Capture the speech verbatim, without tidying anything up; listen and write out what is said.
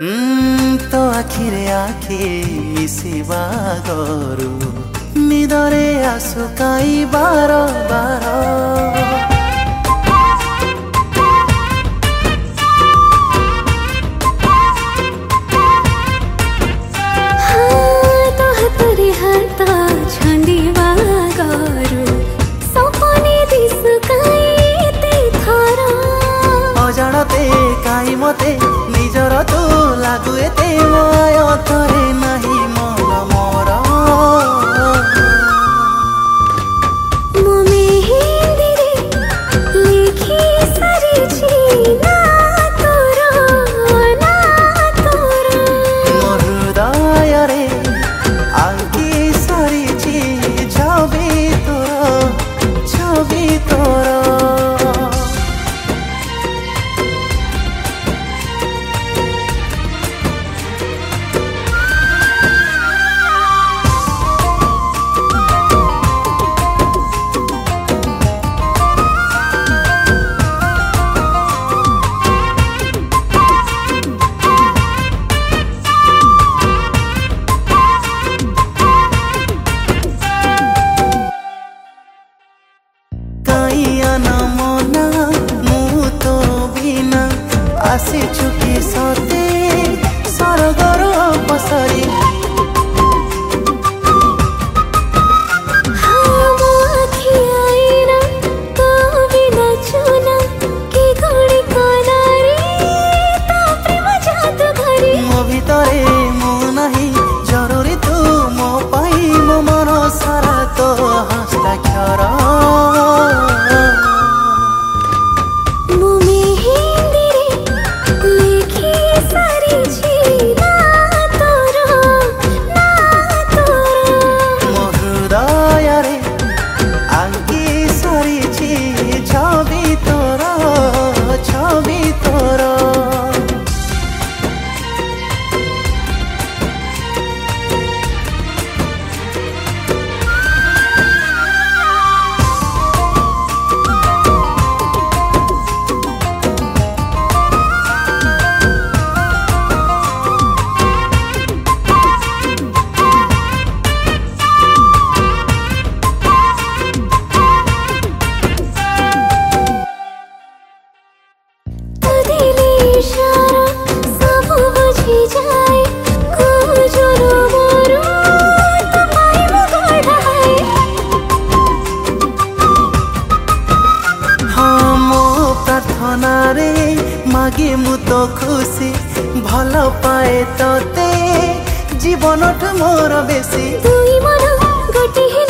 Mm, तो आखिरे आखि मिसिबा गरु निदरे आसु काई बार बार अजाणते काई मते निजर तो लागु एते माया थरे नाही मन मोर ममे हिंदीरे लिखी सारिछि ना तोर ना तोर मोर हृदय रे आंकी सारिछि छवि तोर छवि तोर आसी चुकी सते सरगर पसरी मो भितरे मो नहीं जरूरी तू मो पाई मो मन सारा तो हस्ताक्षर छवि तोर छवि तोर मागे मु तो खुशी भल पाए तोते जीवन मोर बेसी दुई मन गोटे